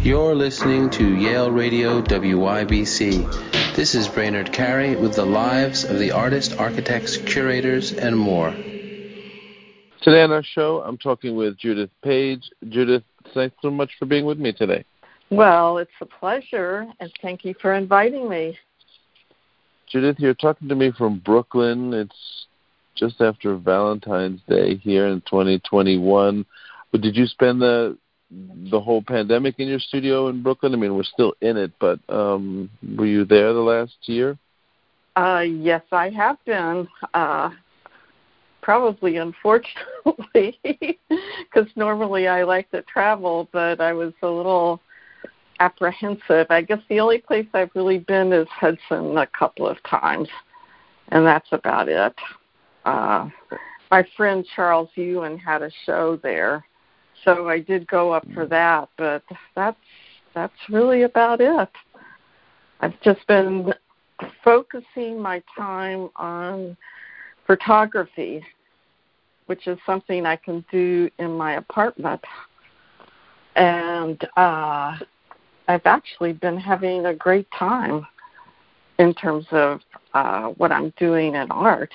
You're listening to Yale Radio WYBC. This is Brainerd Carey with the lives of the artists, architects, curators, and more. Today on our show, I'm talking with Judith Page. Judith, thanks so much for being with me today. Well, it's a pleasure, and thank you for inviting me. Judith, you're talking to me from Brooklyn. It's just after Valentine's Day here in 2021. But did you spend the whole pandemic in your studio in Brooklyn? I mean, we're still in it, but were you there the last year? Yes, I have been. Probably, unfortunately, because normally I like to travel, but I was a little apprehensive. I guess the only place I've really been is Hudson a couple of times, and that's about it. My friend Charles Ewan had a show there, so I did go up for that, but that's really about it. I've just been focusing my time on photography, which is something I can do in my apartment. And I've actually been having a great time in terms of what I'm doing in art.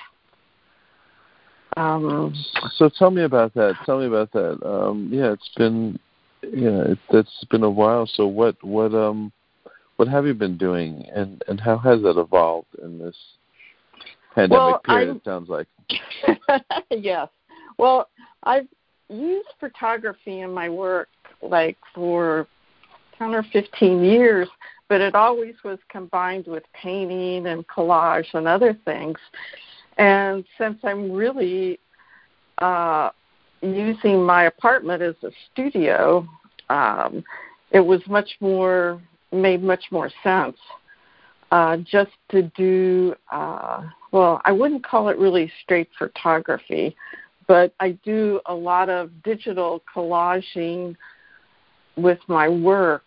So tell me about that. It's been a while. So what have you been doing, and how has that evolved in this pandemic period? It sounds like. Yes. Well, I've used photography in my work like for 10 or 15 years, but it always was combined with painting and collage and other things. And since I'm really using my apartment as a studio, it was made much more sense just to do, I wouldn't call it really straight photography, but I do a lot of digital collaging with my work,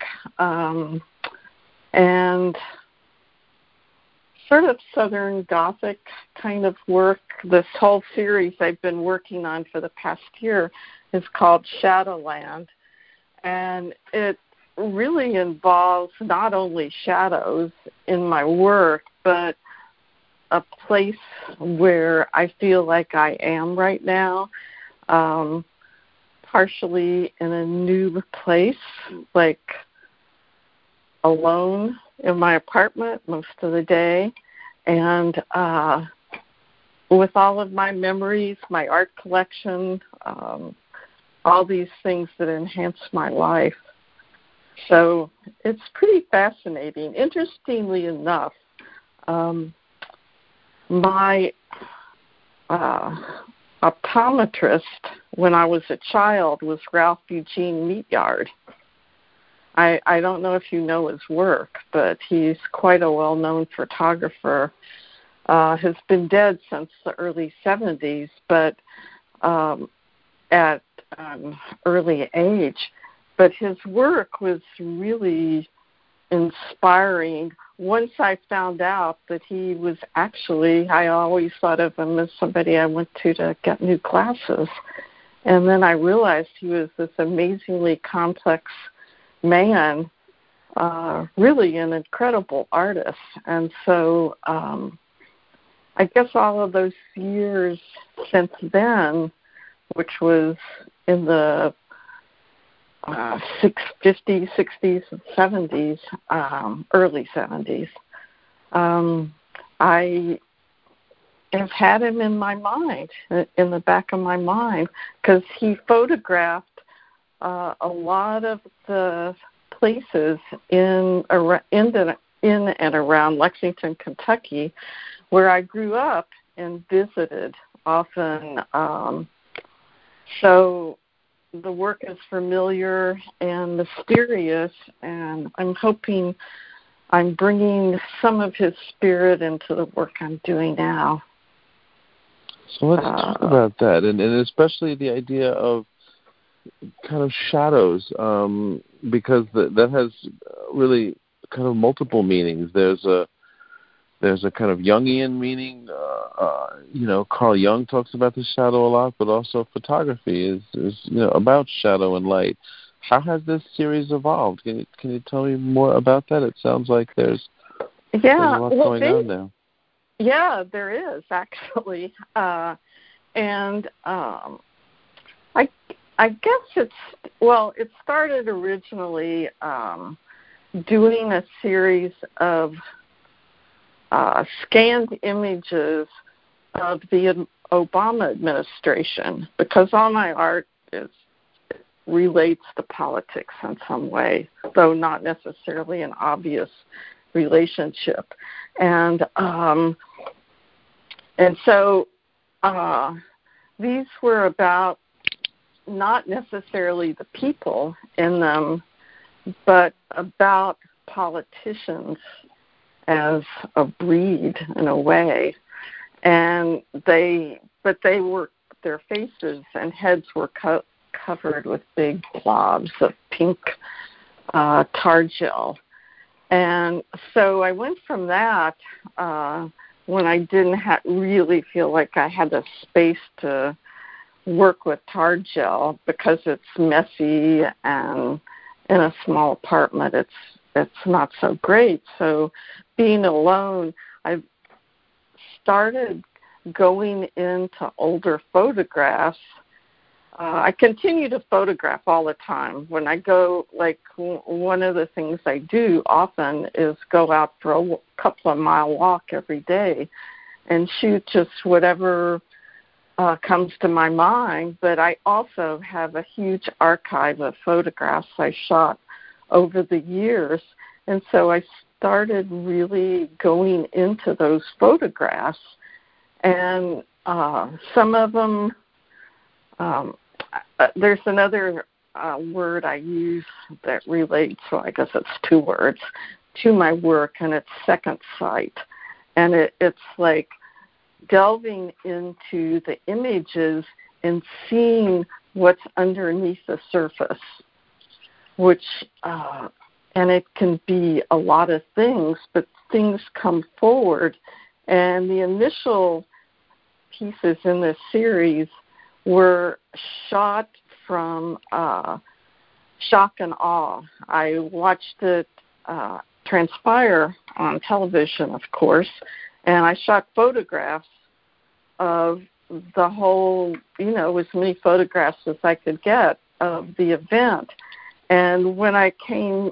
and sort of Southern Gothic kind of work. This whole series I've been working on for the past year is called Shadowland, and it really involves not only shadows in my work, but a place where I feel like I am right now, partially in a new place, like alone in my apartment most of the day, and with all of my memories, my art collection, all these things that enhance my life. So it's pretty fascinating. Interestingly enough, my optometrist when I was a child was Ralph Eugene Meatyard. I don't know if you know his work, but he's quite a well-known photographer. Has been dead since the early 70s, but at an early age. But his work was really inspiring. Once I found out that he was actually, I always thought of him as somebody I went to get new glasses. And then I realized he was this amazingly complex man, really an incredible artist. And so I guess all of those years since then, which was in the 50s, 60s, and 70s, early 70s, I have had him in my mind, in the back of my mind, because he photographed a lot of the places in and around Lexington, Kentucky, where I grew up and visited often. So the work is familiar and mysterious, and I'm hoping I'm bringing some of his spirit into the work I'm doing now. So let's talk about that, and especially the idea of kind of shadows, because that has really kind of multiple meanings. There's a kind of Jungian meaning. Carl Jung talks about the shadow a lot, but also photography is about shadow and light. how has this series evolved? Can you tell me more about that? It sounds like there's a lot going on there. Yeah, there is actually, and I guess it started originally doing a series of scanned images of the Obama administration, because all my art relates to politics in some way, though not necessarily an obvious relationship. And so these were about not necessarily the people in them, but about politicians as a breed in a way. And their faces and heads were covered with big blobs of pink tar gel. And so I went from that when I didn't really feel like I had the space to work with tar gel, because it's messy and in a small apartment it's not so great. So being alone, I started going into older photographs. I continue to photograph all the time. When I go, like, one of the things I do often is go out for a couple of mile walk every day and shoot just whatever comes to my mind. But I also have a huge archive of photographs I shot over the years. And so I started really going into those photographs. And some of them, there's another word I use that relates, well, I guess it's two words, to my work, and it's second sight. And it's like delving into the images and seeing what's underneath the surface, which, and it can be a lot of things, but things come forward. And the initial pieces in this series were shot from shock and awe. I watched it transpire on television, of course, and I shot photographs of the whole, as many photographs as I could get of the event. And when I came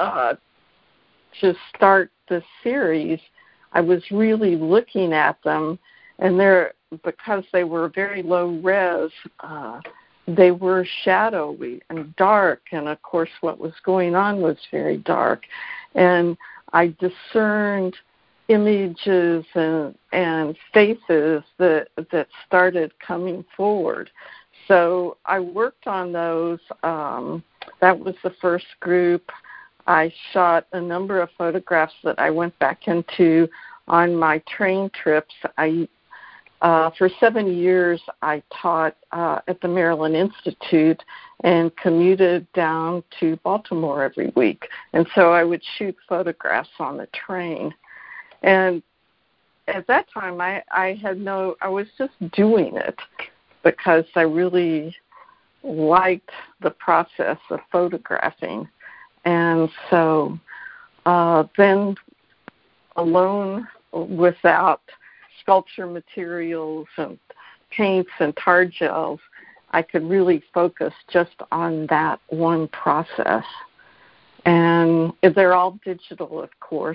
to start this series, I was really looking at them, and because they were very low res, they were shadowy and dark, and of course what was going on was very dark. And I discerned images and faces that started coming forward. So I worked on those. That was the first group. I shot a number of photographs that I went back into on my train trips. For 7 years, I taught at the Maryland Institute and commuted down to Baltimore every week. And so I would shoot photographs on the train. And at that time, I was just doing it because I really liked the process of photographing. And so then, alone, without sculpture materials and paints and tar gels, I could really focus just on that one process. And they're all digital, of course.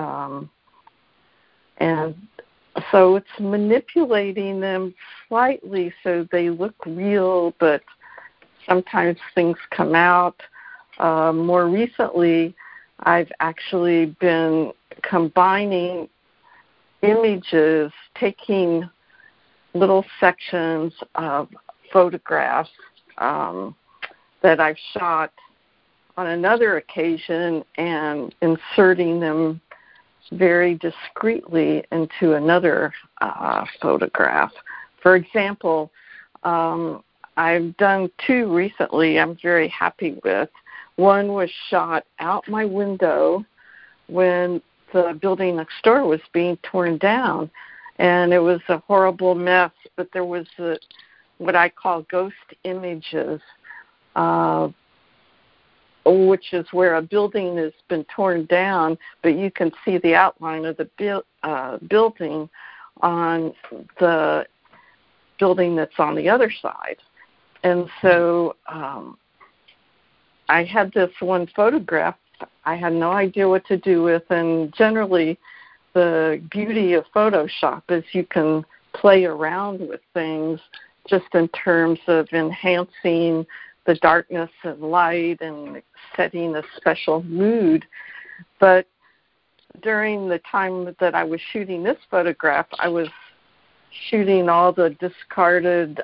And so it's manipulating them slightly so they look real, but sometimes things come out. More recently, I've actually been combining images, taking little sections of photographs that I've shot on another occasion and inserting them very discreetly into another photograph. For example, I've done two recently I'm very happy with. One was shot out my window when the building next door was being torn down, and it was a horrible mess, but there was what I call ghost images which is where a building has been torn down, but you can see the outline of the building on the building that's on the other side. And so I had this one photograph I had no idea what to do with, and generally the beauty of Photoshop is you can play around with things just in terms of enhancing the darkness and light and setting a special mood. But during the time that I was shooting this photograph, I was shooting all the discarded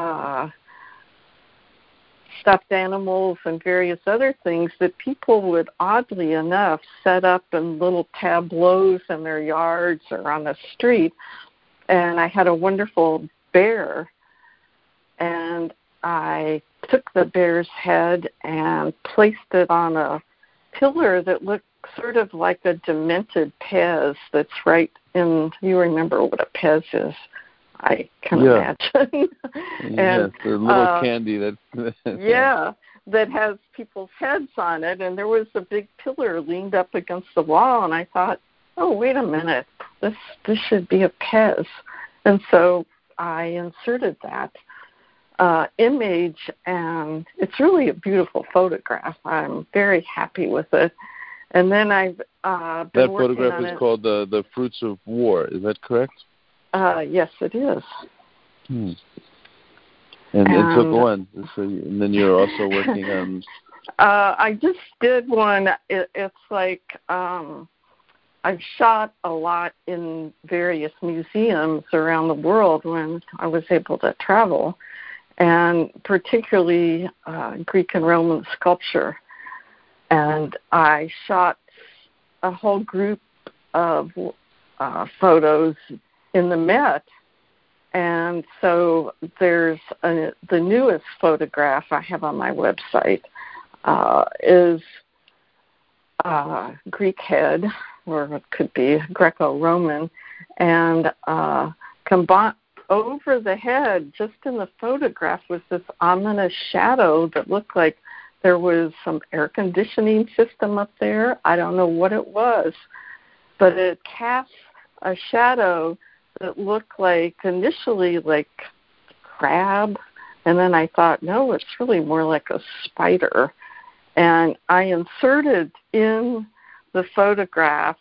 stuffed animals and various other things that people would, oddly enough, set up in little tableaus in their yards or on the street. And I had a wonderful bear, and I took the bear's head and placed it on a pillar that looked sort of like a demented Pez that's right in, you remember what a Pez is, I can imagine. And, the little candy that... yeah, that has people's heads on it, and there was a big pillar leaned up against the wall, and I thought, oh, wait a minute, this should be a Pez. And so I inserted that image, and it's really a beautiful photograph. I'm very happy with it. And then I've been that working photograph on is called the Fruits of War. Is that correct? Yes, it is. And so go on. And then you're also working on... I just did one. It's like I've shot a lot in various museums around the world when I was able to travel, and particularly Greek and Roman sculpture. And I shot a whole group of photos in the Met. And so there's the newest photograph I have on my website is Greek head, or it could be Greco-Roman, and over the head, just in the photograph, was this ominous shadow that looked like there was some air conditioning system up there. I don't know what it was, but it cast a shadow that looked like initially like a crab, and then I thought, no, it's really more like a spider. And I inserted in the photograph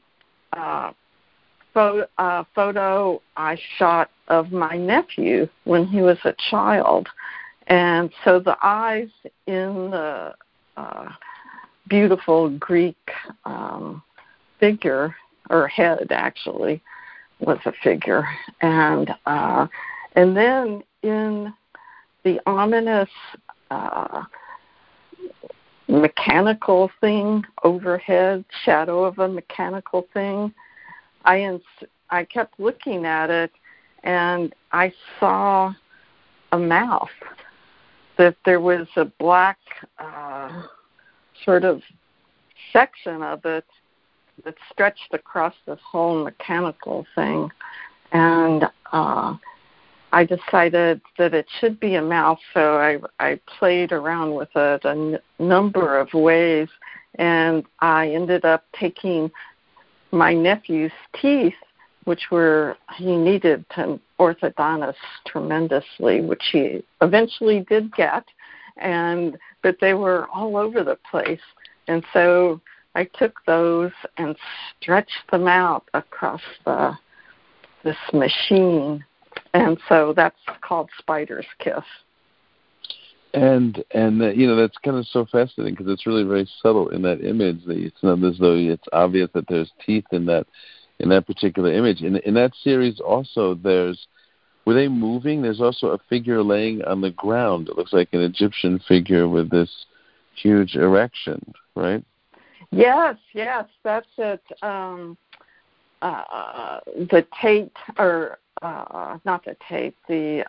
photo I shot of my nephew when he was a child. And so the eyes in the beautiful Greek figure, or head actually, was a figure. And then in the ominous mechanical thing overhead, shadow of a mechanical thing, I kept looking at it, and I saw a mouth, that there was a black sort of section of it that stretched across this whole mechanical thing. And I decided that it should be a mouth, so I played around with it a number of ways, and I ended up taking my nephew's teeth, which he needed an orthodontist tremendously, which he eventually did get, but they were all over the place. And so I took those and stretched them out across this machine. And so that's called Spider's Kiss. And that's kind of so fascinating, because it's really very subtle in that image. That it's not as though it's obvious that there's teeth in that particular image. In that series also, were they moving? There's also a figure laying on the ground. It looks like an Egyptian figure with this huge erection, right? Yes, that's it. The Tate, or not the Tate, the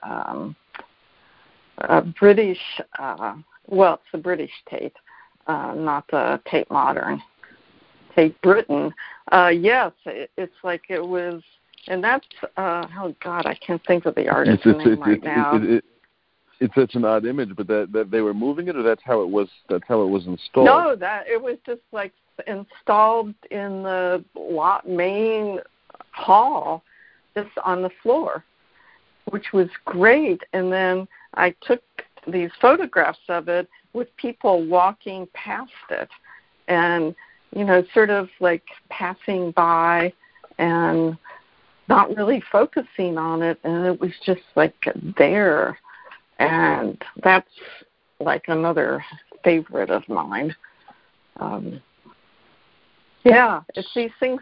British, it's the British Tate, not the Tate Modern, Tate Britain. Yes, it's like it was, and that's, oh God, I can't think of the artist's name right now. it's such an odd image, but that they were moving it, or that's how it was installed? No, that it was just like installed in the main hall, just on the floor, which was great. And then I took these photographs of it with people walking past it, and sort of like passing by and not really focusing on it, and it was just like there. And that's like another favorite of mine. It's these things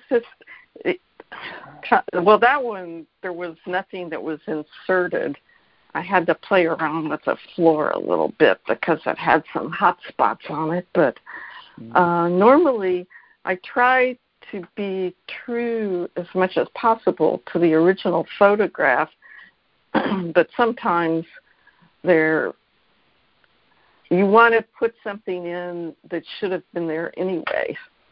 that one, there was nothing that was inserted. I had to play around with the floor a little bit because it had some hot spots on it. But normally I try to be true as much as possible to the original photograph, but sometimes you want to put something in that should have been there anyway.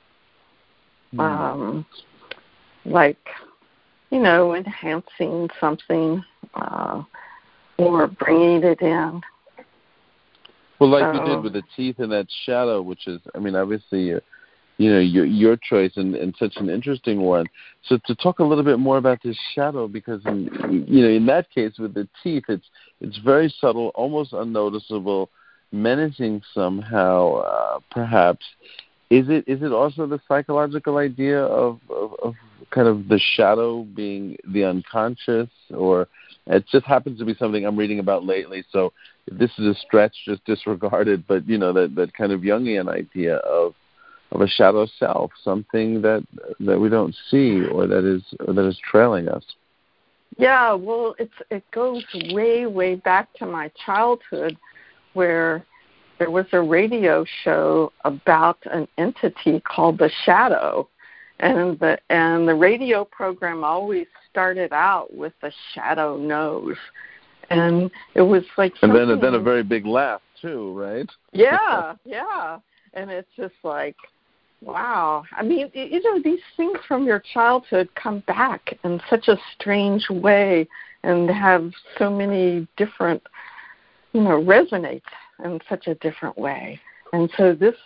Like, enhancing something or bringing it in. Well, like you did with the teeth and that shadow, which is, obviously, your choice and such an interesting one. So to talk a little bit more about this shadow, because in that case with the teeth, it's very subtle, almost unnoticeable, menacing somehow, perhaps. Is it also the psychological idea of kind of the shadow being the unconscious, or it just happens to be something I'm reading about lately? So if this is a stretch, just disregard it. But that kind of Jungian idea of a shadow self, something that we don't see or that is trailing us. Yeah, well, it goes way back to my childhood, where there was a radio show about an entity called the Shadow, and the radio program always started out with the shadow nose, and it was like something, and then a very big laugh too, right? Yeah, and it's just like, wow. These things from your childhood come back in such a strange way and have so many different, resonate in such a different way. And so this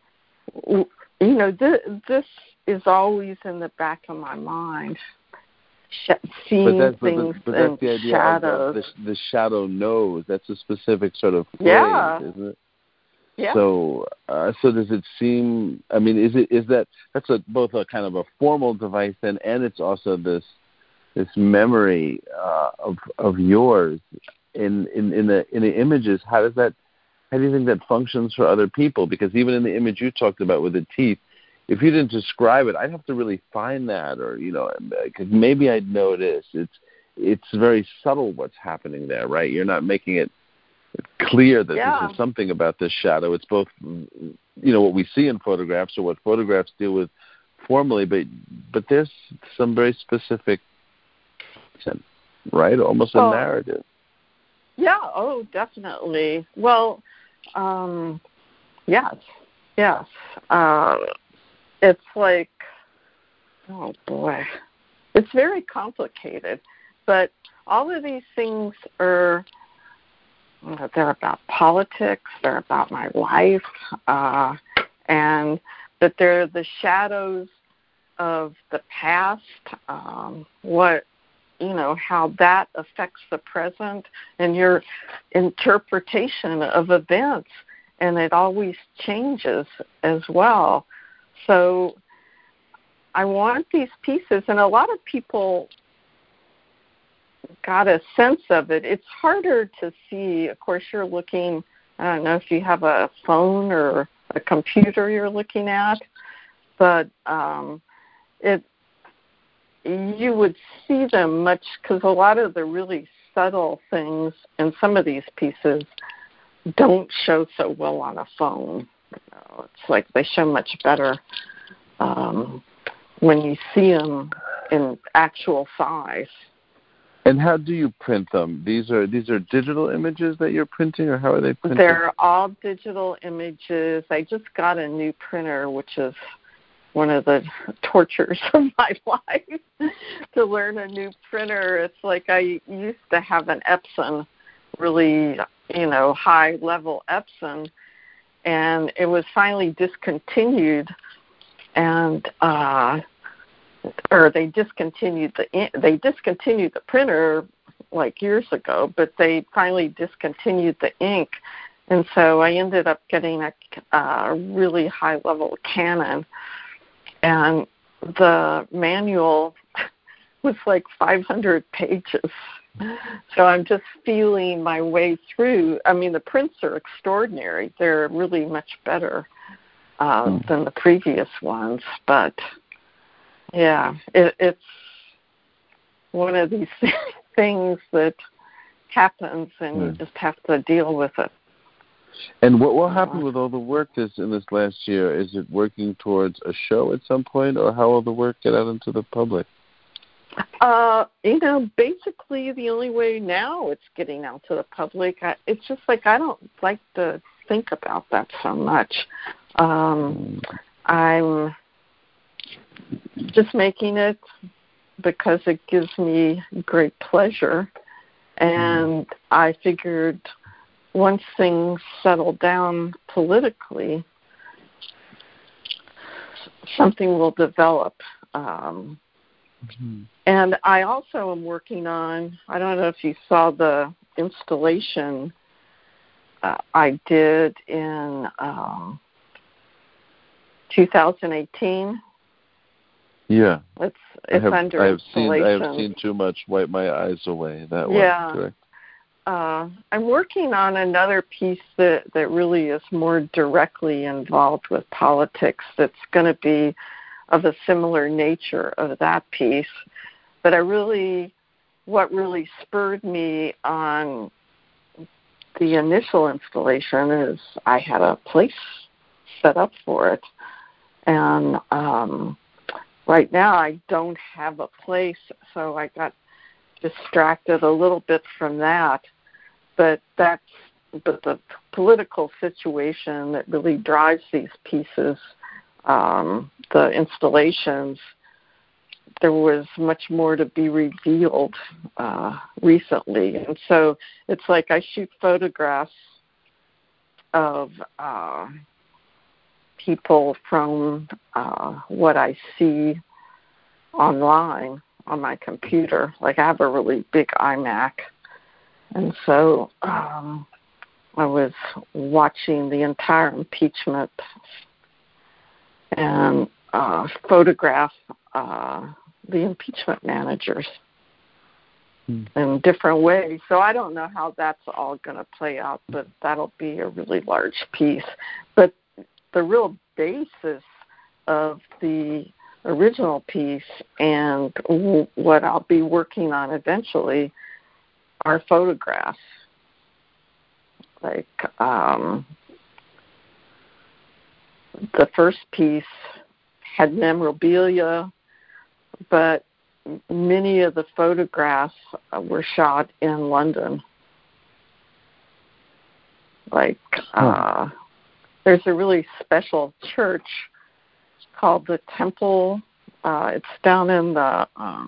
is always in the back of my mind, seeing things but that's in the idea shadows. Of the shadow knows. That's a specific sort of phrase, isn't it? Yeah. So does it seem? That's both a kind of a formal device then, and it's also this memory of yours in the images. How do you think that functions for other people? Because even in the image you talked about with the teeth, if you didn't describe it, I'd have to really find that, or because maybe I'd notice. It's very subtle what's happening there, right? You're not making it clear that this is something about this shadow. It's both, what we see in photographs or what photographs deal with formally, but there's some very specific, right? Almost a narrative. Yeah. Oh, definitely. Well, yes. It's like, oh boy, it's very complicated, but all of these things are, they're about politics, they're about my life, and that they're the shadows of the past, how that affects the present and your interpretation of events, and it always changes as well. So I want these pieces, and a lot of people got a sense of it. It's harder to see. Of course, you're looking, I don't know if you have a phone or a computer you're looking at, but you would see them much, because a lot of the really subtle things in some of these pieces don't show so well on a phone. It's like they show much better when you see them in actual size. And how do you print them? These are digital images that you're printing, or how are they printed? They're all digital images. I just got a new printer, which is one of the tortures of my life, to learn a new printer. It's like I used to have an Epson, really high-level Epson, and it was finally discontinued, and or they discontinued the printer like years ago, but they finally discontinued the ink, and so I ended up getting a really high-level Canon, and the manual was like 500 pages. So I'm just feeling my way through. I mean, the prints are extraordinary. They're really much better than the previous ones. But, yeah, it's one of these things that happens, and you just have to deal with it. And what will happen with all the work in this last year? Is it working towards a show at some point, or how will the work get out into the public? Basically the only way now it's getting out to the public, it's just like I don't like to think about that so much. I'm just making it because it gives me great pleasure, and I figured once things settle down politically, something will develop. And I also am working on, I don't know if you saw the installation I did in 2018. Yeah. It's under installation. I have seen too much wipe my eyes away. That one, correct? I'm working on another piece that really is more directly involved with politics that's going to be of a similar nature of that piece. But what really spurred me on the initial installation is I had a place set up for it. And right now I don't have a place, so I got distracted a little bit from that. But the political situation that really drives these pieces, the installations, there was much more to be revealed recently. And so it's like I shoot photographs of people from what I see online on my computer. Like I have a really big iMac. And so I was watching the entire impeachment and photograph the impeachment managers in different ways. So I don't know how that's all going to play out, but that'll be a really large piece. But the real basis of the original piece and what I'll be working on eventually are photographs. Like the first piece had memorabilia, but many of the photographs were shot in London. Like there's a really special church called the Temple. It's down in the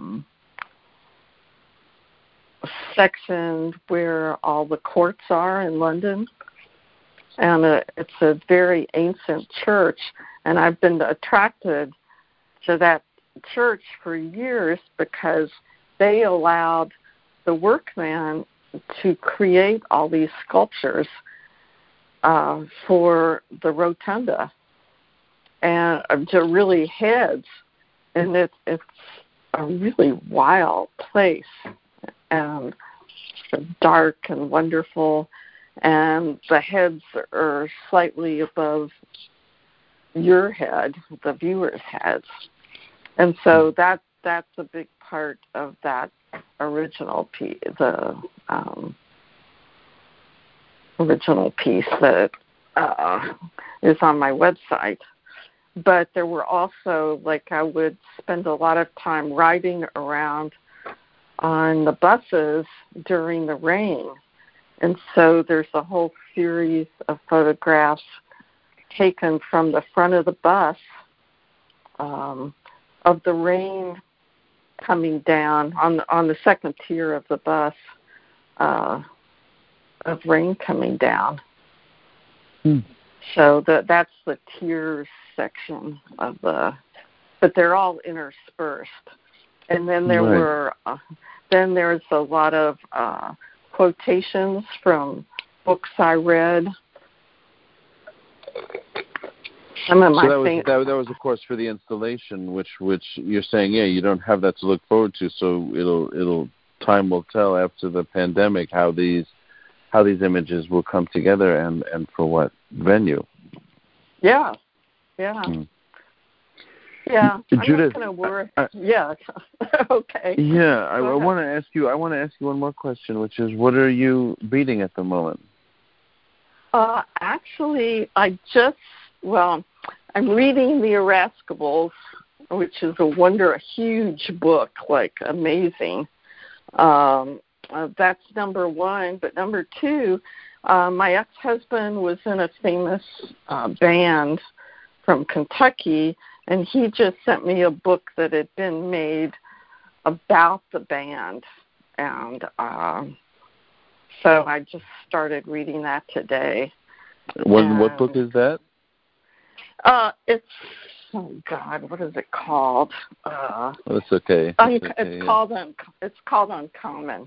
section where all the courts are in London. And it's a very ancient church. And I've been attracted to that church for years because they allowed the workmen to create all these sculptures for the rotunda. And they're really heads. And it's a really wild place. And dark and wonderful, and the heads are slightly above your head, the viewer's heads, and so that's a big part of that original piece, the original piece that is on my website. But there were also, like, I would spend a lot of time riding around on the buses during the rain. And so there's a whole series of photographs taken from the front of the bus of the rain coming down on the second tier of the bus of rain coming down. Hmm. So that's the tears section of but they're all interspersed. And then then there's a lot of quotations from books I read. So that was of course for the installation, which you're saying, yeah, you don't have that to look forward to. So time will tell after the pandemic how these images will come together and for what venue. Yeah. Hmm. Yeah, Judith, I'm not going to worry. Yeah, okay. Yeah, I want to ask you. I want to ask you one more question, which is, what are you reading at the moment? Actually, I'm reading The Irascibles, which is a huge book, like amazing. That's number one, but number two, my ex-husband was in a famous band from Kentucky, and he just sent me a book that had been made about the band. And so I just started reading that today. What book is that? It's, oh God, what is it called? That's okay. It's called Uncommon.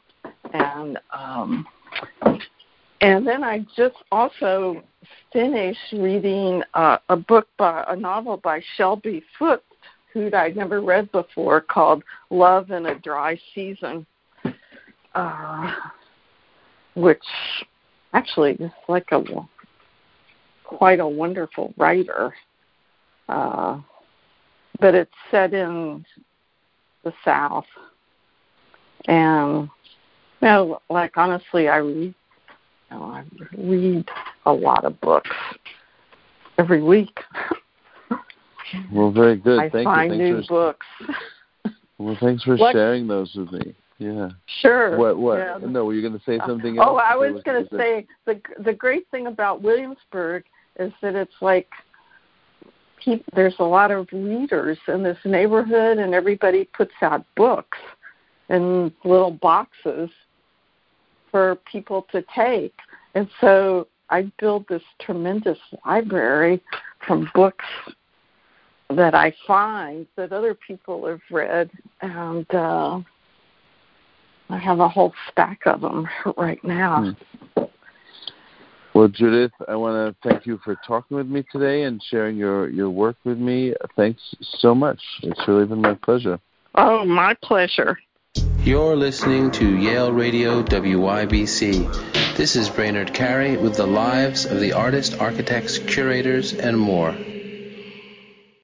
And then I just also finished reading a novel by Shelby Foote, who I'd never read before, called Love in a Dry Season, which actually is like quite a wonderful writer. But it's set in the South. And, honestly, I read a lot of books every week. Well, very good. I find new books. Well, thanks for sharing those with me. Yeah. Sure. What? Yeah. No, were you going to say something else? Oh, I was going to say the great thing about Williamsburg is that it's like there's a lot of readers in this neighborhood, and everybody puts out books in little boxes for people to take. And so I build this tremendous library from books that I find that other people have read, and I have a whole stack of them right now. Well, Judith, I want to thank you for talking with me today and sharing your work with me. Thanks so much. It's really been my pleasure. Oh, my pleasure. You're listening to Yale Radio WYBC. This is Brainerd Carey with the lives of the artists, architects, curators, and more.